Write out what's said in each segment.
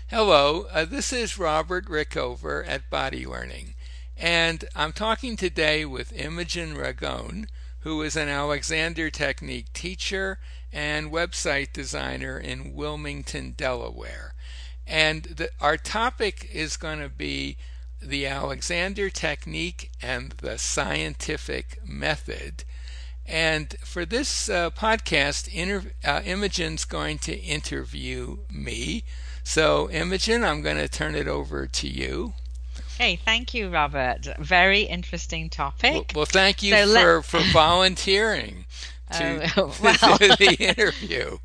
Hello, this is Robert Rickover at Body Learning, and I'm talking today with Imogen Ragone, who is an Alexander Technique teacher and website designer in Wilmington, Delaware. And our topic is going to be the Alexander Technique and the scientific method. And for this podcast, Imogen's going to interview me. So, Imogen, I'm going to turn it over to you. Hey, thank you, Robert. Very interesting Well, topic. well thank you So let for volunteering to, well, to the interview.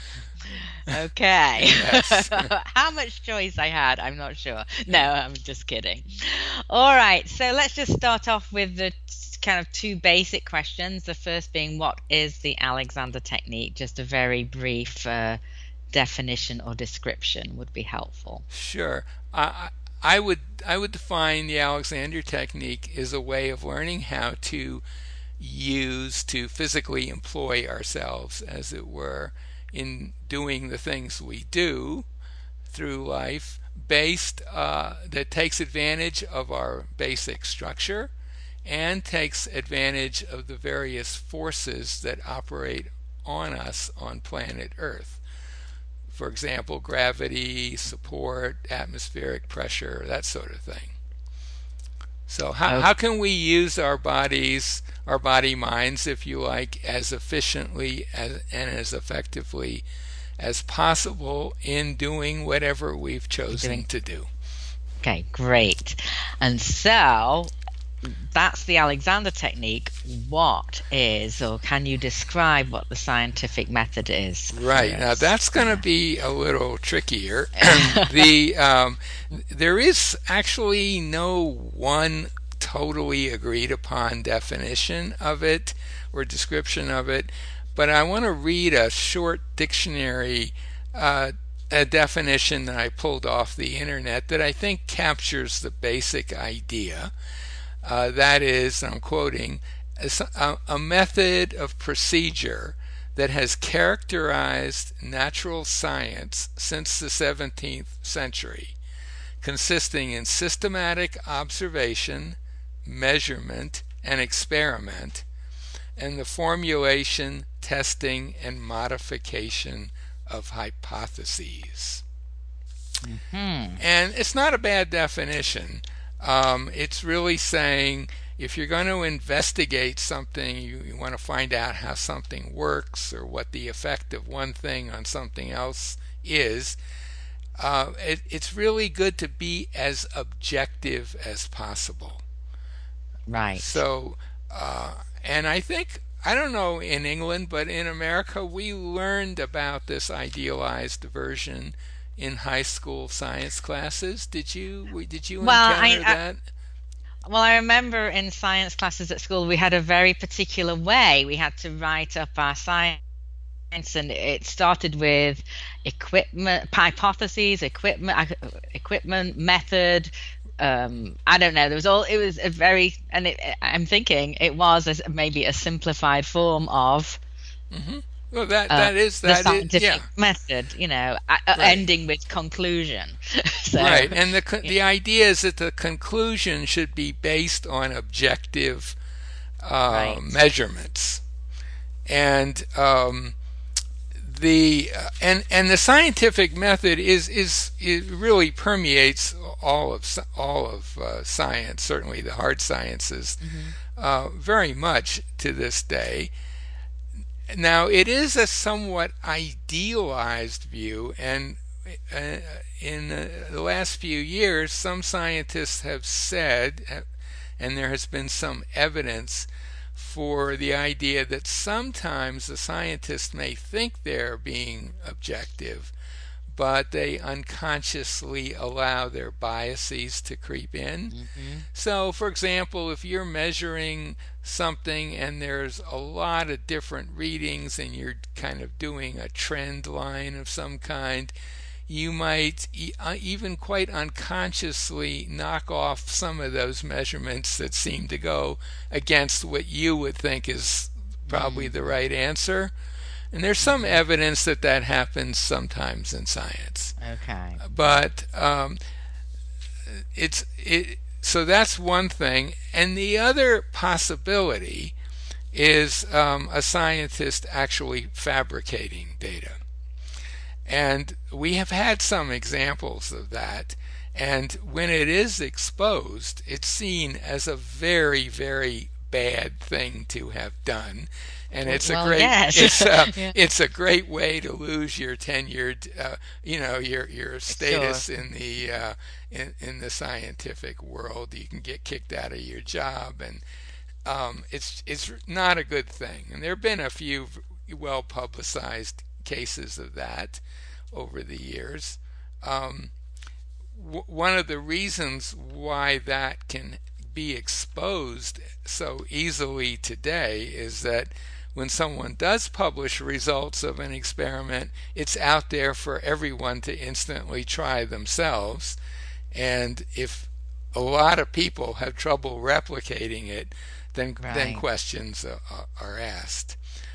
okay. Yes. How much choice I had, I'm not sure. No, I'm just kidding. All right, so let's just start off with the kind of two basic questions. The first being, what is the Alexander technique? Just a very brief definition or description would be helpful. Sure. I would define the Alexander technique as a way of learning how to use to physically employ ourselves, as it were, in doing the things we do through life, based that takes advantage of our basic structure and takes advantage of the various forces that operate on us on planet Earth. For example, gravity, support, atmospheric pressure, that sort of thing. So how can we use our bodies, our body minds, if you like, as efficiently and as effectively as possible in doing whatever we've chosen Doing to do? okay, great. And so that's the Alexander technique. What is, or can you describe what the scientific method is for Right. Now us? that's going to be a little trickier. There is actually no one totally agreed upon definition of it or description of it, but I want to read a short dictionary a definition that I pulled off the internet that I think captures the basic idea. That is, I'm quoting, a method of procedure that has characterized natural science since the 17th century, consisting in systematic observation, measurement, and experiment, and the formulation, testing, and modification of hypotheses. Hmm. And it's not a bad definition. It's really saying if you're going to investigate something, you want to find out how something works or what the effect of one thing on something else is. It's really good to be as objective as possible. Right. So, and I think, I don't know in England, but in America, we learned about this idealized version in high school science classes. Did you Well, encounter that? I remember in science classes at school we had a very particular way. We had to write up our science, and it started with equipment, hypotheses, equipment, method. I don't know. There was all. It was a very, and I'm thinking it was maybe a simplified form of Hmm. Well, that uh, that is the that is yeah. scientific method. Right. Ending with conclusion. So, Right, and yeah, the idea is that the conclusion should be based on objective right. measurements, and the scientific method is it really permeates all of science, certainly the hard sciences, Hmm. very much to this day. Now, it is a somewhat idealized view, and uh, in the last few years, some scientists have said, and there has been some evidence for the idea that sometimes the scientists may think they're being objective, but they unconsciously allow their biases to creep in. Hmm. So, for example, if you're measuring something and there's a lot of different readings and you're kind of doing a trend line of some kind, you might even quite unconsciously knock off some of those measurements that seem to go against what you would think is probably Mm. the right answer. And there's some evidence that that happens sometimes in science. Okay. But so that's one thing. And the other possibility is a scientist actually fabricating data. And we have had some examples of that. And when it is exposed, it's seen as a very, very bad thing to have done. And it's a great yes. Yeah. It's a great way to lose your tenured your status Sure. in the in the scientific world. You can get kicked out of your job, and it's not a good thing. And there have been a few well publicized cases of that over the years. One of the reasons why that can be exposed so easily today is that when someone does publish results of an experiment, it's out there for everyone to instantly try themselves. And if a lot of people have trouble replicating it, then Right. questions are asked.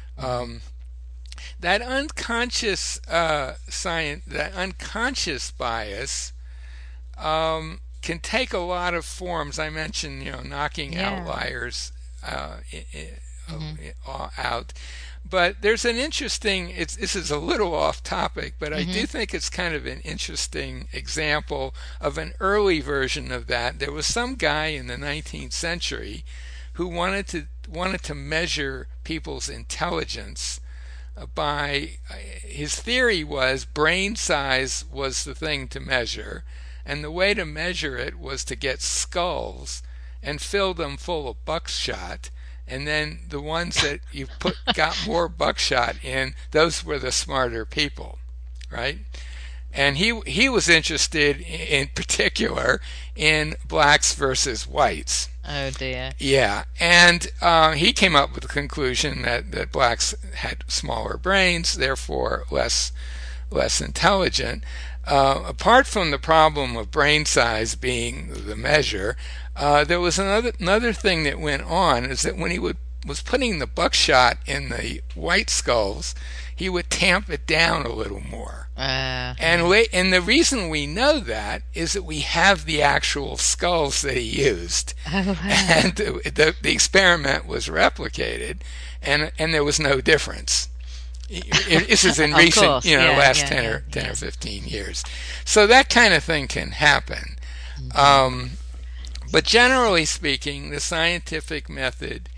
That unconscious that unconscious bias can take a lot of forms. I mentioned, knocking Yeah. outliers Hmm. out. But there's an interesting, this is a little off topic, but I Hmm. do think it's kind of an interesting example of an early version of that. There was some guy in the 19th century who wanted to measure people's intelligence by his theory was brain size was the thing to measure, and the way to measure it was to get skulls and fill them full of buckshot, and then the ones that you got more buckshot in, those were the smarter people, right? And he was interested in particular in blacks versus whites. Oh dear. Yeah, and he came up with the conclusion that blacks had smaller brains, therefore less intelligent. Apart from the problem of brain size being the measure, there was another thing that went on is that when he was putting the buckshot in the white skulls, he would tamp it down a little more. And the reason we know that is that we have the actual skulls that he used, Oh, wow. and the experiment was replicated, and there was no difference. This is in Of recent, course. Yeah, last yeah, 10 yeah, or yeah. 15 years. So that kind of thing can happen. Um, but generally speaking, the scientific method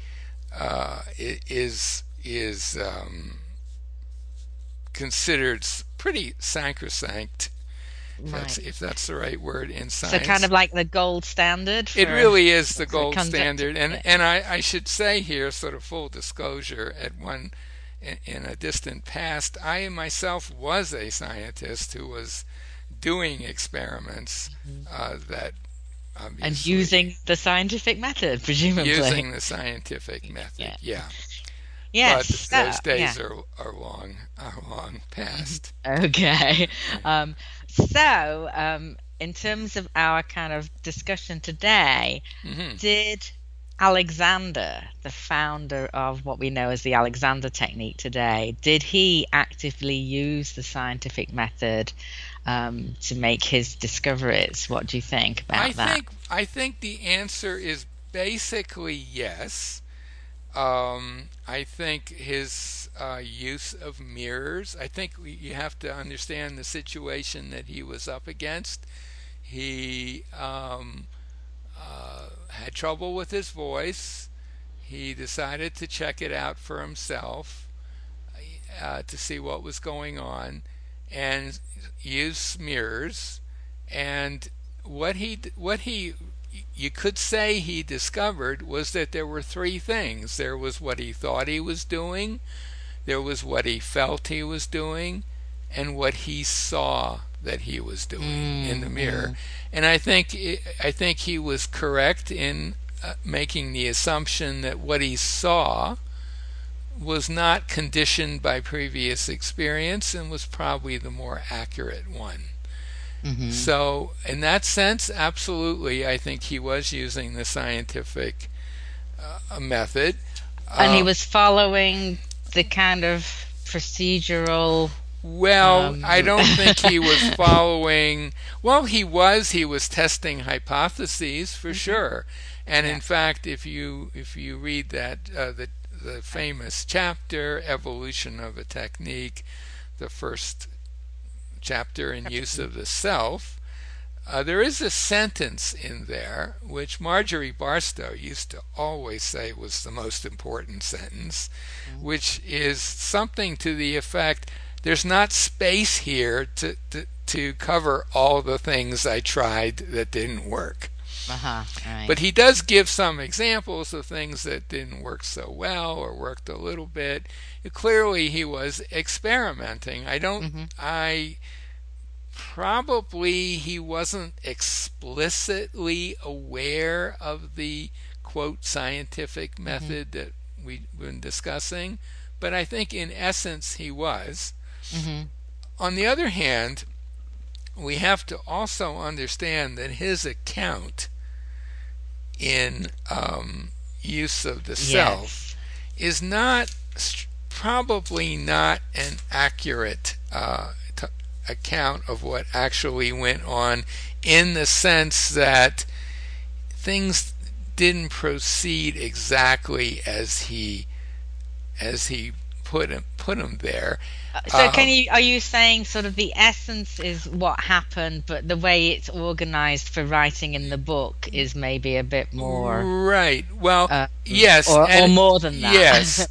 is considered pretty sacrosanct, Right. if that's the right word in So kind science. of like the gold standard It for really is the for gold conduct. standard, and Yeah. I should say here, sort of full disclosure, in a distant past, I myself was a scientist who was doing experiments that And obviously using the scientific method, presumably. using the scientific method. Yeah. Yeah, Yes. but So, those yeah. days are long past. Okay. Um, so, in terms of our kind of discussion today, Hmm. did Alexander, the founder of what we know as the Alexander technique today, did he actively use the scientific method to make his discoveries? What do you think about that? I think the answer is basically yes. I think his use of mirrors. I think you have to understand the situation that he was up against. He had trouble with his voice. He decided to check it out for himself to see what was going on, and use mirrors. And what he you could say he discovered was that there were three things. There was what he thought he was doing, there was what he felt he was doing, and what he saw that he was doing in the mirror. Mm-hmm. And I think he was correct in making the assumption that what he saw was not conditioned by previous experience and was probably the more accurate one. Mm-hmm. So, in that sense, absolutely, I think he was using the scientific method. And he Uh, was following the kind of procedural. Well, I Um, don't think he was following. Well, he was testing hypotheses for hmm. sure. And Yeah. in fact, if you read that the famous chapter, Evolution of a Technique, the first chapter in use of the self, there is a sentence in there which Marjorie Barstow used to always say was the most important sentence, Mhm. which is something to the effect, there's not space here to cover all the things I tried that didn't work. Uh-huh. But Right. he does give some examples of things that didn't work so well or worked a little bit. Clearly, he was experimenting. Hmm. I Probably he wasn't explicitly aware of the quote scientific Hmm. method that we've been discussing, but I think in essence he was. Hmm. On the other hand, we have to also understand that his account in use of the self Yes. is not probably not an accurate account of what actually went on, in the sense that things didn't proceed exactly as he put him there. So Uh, are you saying sort of the essence is what happened, but the way it's organized for writing in the book is maybe a bit more, right. Well, yes, or and more than that? yes.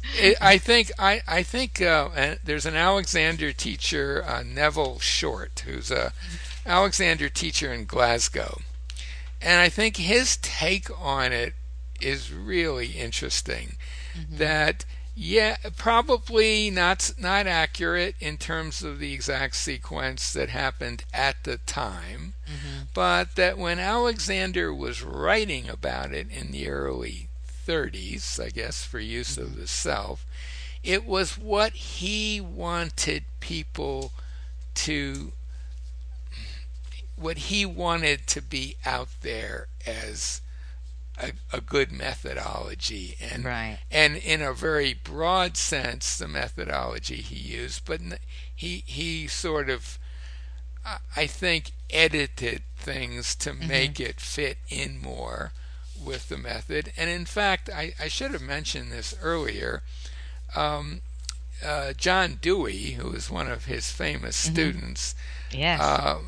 I think there's an Alexander teacher, Neville Short, who's a Alexander teacher in Glasgow, and I think his take on it is really interesting. Hmm. That, yeah, probably not accurate in terms of the exact sequence that happened at the time, Hmm. but that when Alexander was writing about it in the early 30s, I guess, for use of Hmm. the self, it was what he wanted people to, what he wanted to be out there as a good methodology, Right. and in a very broad sense the methodology he used, but he sort of, I think, edited things to Hmm. make it fit in more with the method. And in fact, I should have mentioned this earlier. um, John Dewey, who was one of his famous Hmm. students, Yes. uh,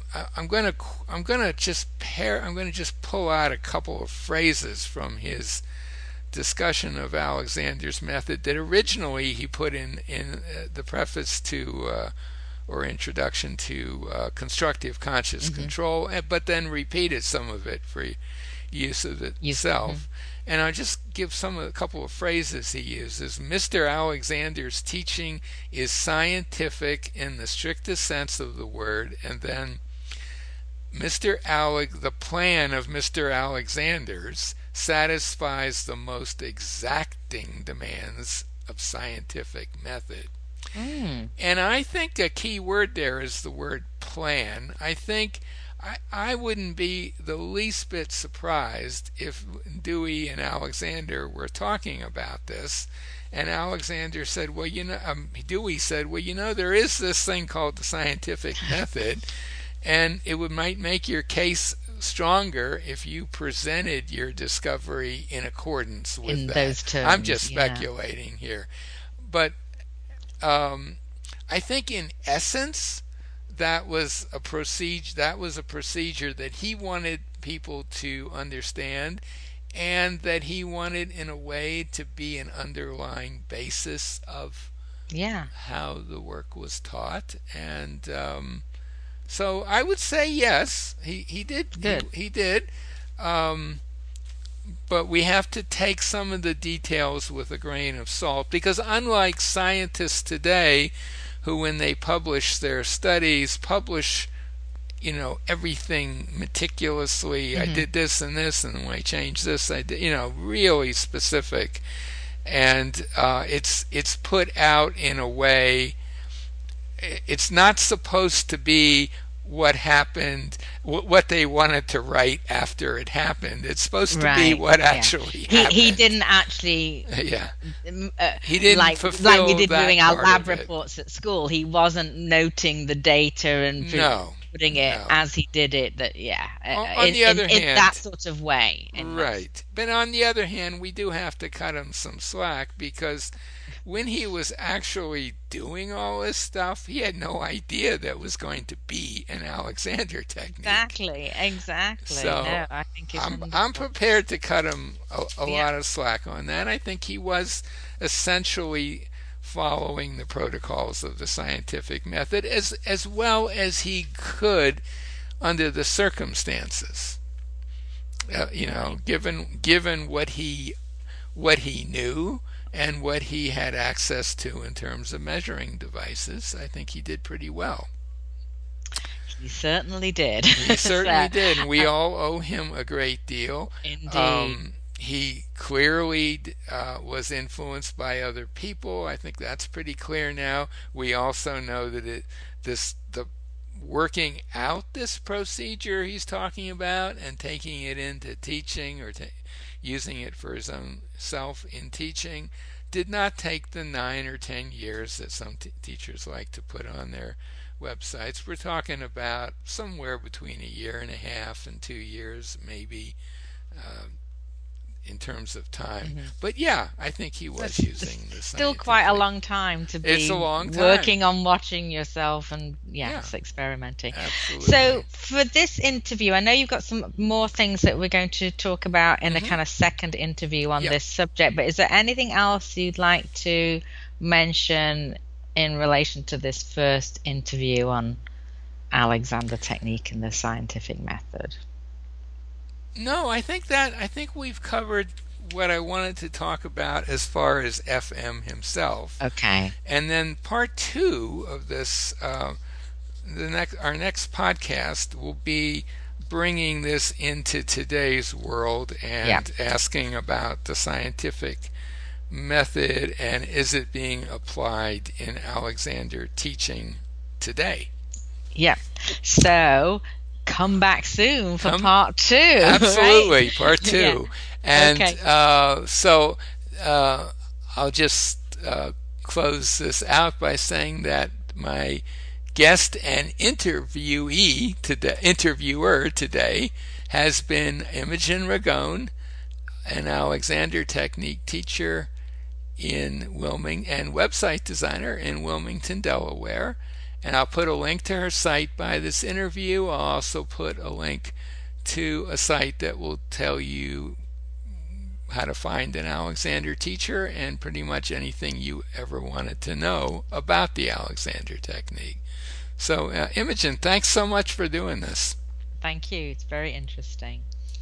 I'm gonna just pull out a couple of phrases from his discussion of Alexander's method that originally he put in the preface to, or introduction to, constructive conscious Hmm. control, but then repeated some of it for use of Hmm. itself. And I'll just give a couple of phrases he uses. Mr. Alexander's teaching is scientific in the strictest sense of the word, and then the plan of Mr. Alexander's satisfies the most exacting demands of scientific method. Mm. And I think a key word there is the word plan. I wouldn't be the least bit surprised if Dewey and Alexander were talking about this, and Alexander said, "Well, Dewey said, well, there is this thing called the scientific method, and might make your case stronger if you presented your discovery in accordance with In that." those I'm just terms, yeah. speculating here, but um, I think in essence that was a procedure that he wanted people to understand, and that he wanted in a way to be an underlying basis of Yeah. how the work was taught. And so I would say yes, he did, Good. he did. Um, but we have to take some of the details with a grain of salt, because unlike scientists today, who when they publish their studies publish, everything meticulously. I Hmm. did this and this, and when I changed this, I did, really specific, and it's put out in a way. It's not supposed to be what happened, what they wanted to write after it happened. It's supposed to be Right. what Yeah. actually He happened. didn't actually Yeah, uh, he didn't like we fulfill did that doing our part lab of it. reports at school. He wasn't noting the data and No, putting it no. as he did it. That yeah, On the other in that hand, sort of way. In that. right. But on the other hand, we do have to cut him some slack because when he was actually doing all this stuff, he had no idea that was going to be an Alexander technique. Exactly. Exactly. So No, I think it's I'm wonderful. prepared to cut him a Yeah. lot of slack on that. I think he was essentially following the protocols of the scientific method as well as he could under the circumstances. Right. Given what he knew and what he had access to in terms of measuring devices, I think he did pretty well. He certainly did. He certainly So, did, and we all owe him a great deal. indeed. He clearly was influenced by other people. I think that's pretty clear now. We also know that the working out this procedure he's talking about and taking it into teaching or using it for his own self in teaching did not take the 9 or 10 years that some teachers like to put on their websites. We're talking about somewhere between a year and a half and 2 years, maybe, uh, in terms of time. Mhm. But yeah, I think he was using the Still quite a scientific. long time to It's a be long time. working on watching yourself and Yeah, yes, experimenting. So absolutely. for this interview, I know you've got some more things that we're going to talk about in a Hmm. kind of second interview on Yeah. this subject, but is there anything else you'd like to mention in relation to this first interview on Alexander technique and the scientific method? No, I think we've covered what I wanted to talk about as far as FM himself. Okay. And then part two of this, our next podcast will be bringing this into today's world Yeah. and asking about the scientific method and is it being applied in Alexander teaching today. Yeah. So come back soon for Come, part two, right? absolutely, part Yeah. two. And Okay. I'll just close this out by saying that my guest and interviewer today has been Imogen Ragone, an Alexander technique teacher in Wilmington and website designer in Wilmington, Delaware. And I'll put a link to her site by this interview. I'll also put a link to a site that will tell you how to find an Alexander teacher and pretty much anything you ever wanted to know about the Alexander technique. So, Imogen, thanks so much for doing this. Thank you. It's very interesting.